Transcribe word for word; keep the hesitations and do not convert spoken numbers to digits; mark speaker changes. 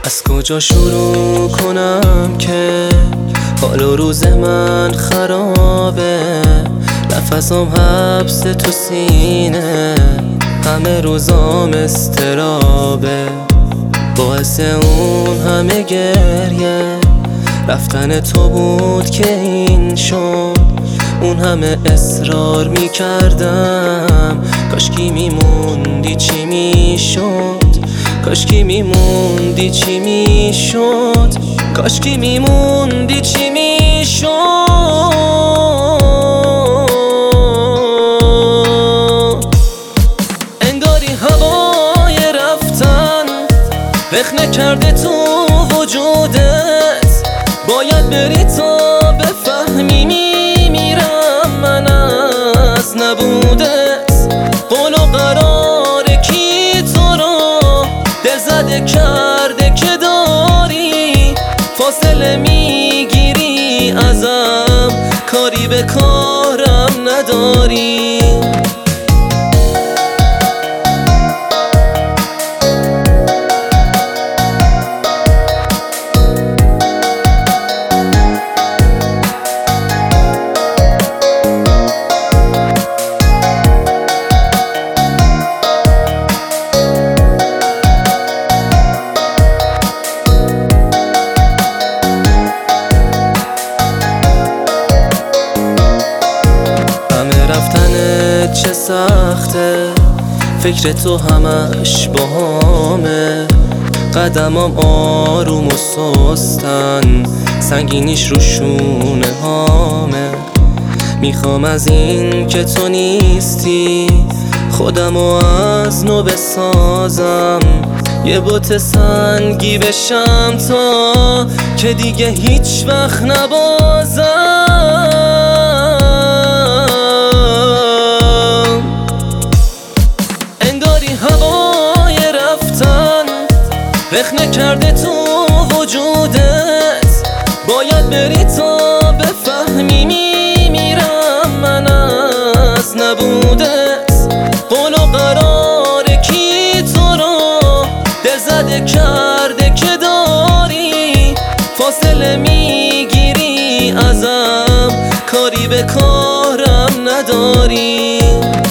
Speaker 1: از کجا شروع کنم که حال و روز من خرابه، نفسم حبس تو سینه، همه روزام استرابه، باعث اون همه گریه رفتن تو بود که این شد. اون همه اصرار می کردم، کاشکی میموندی چی میشد، کاشکی میموندی چی میشد، کاشکی میموندی چی میشد. انگاری هوای رفتن رخنه کرده تو وجودت، باید بری تا بفهمی میمیرم من از نبودت. قول و قرار کی تو رو دل زده کرده که داری، فاصله میگیری ازم، کاری به کارم نداری. چه سخته فکر تو همش باهامه، قدمام آروم و سستن، سنگینیش رو شونه هامه. میخوام از این که تو نیستی خودمو از نو بسازم، یه بت سنگی بشم تا که دیگه هیچ وقت نبازم. هوای رفتن رخنه کرده تو وجودت، باید بری تا بفهمی میمیرم من از نبودت. قول و قرار کی تو رو دل زده کرده که داری، فاصله میگیری ازم، کاری به کارم نداری.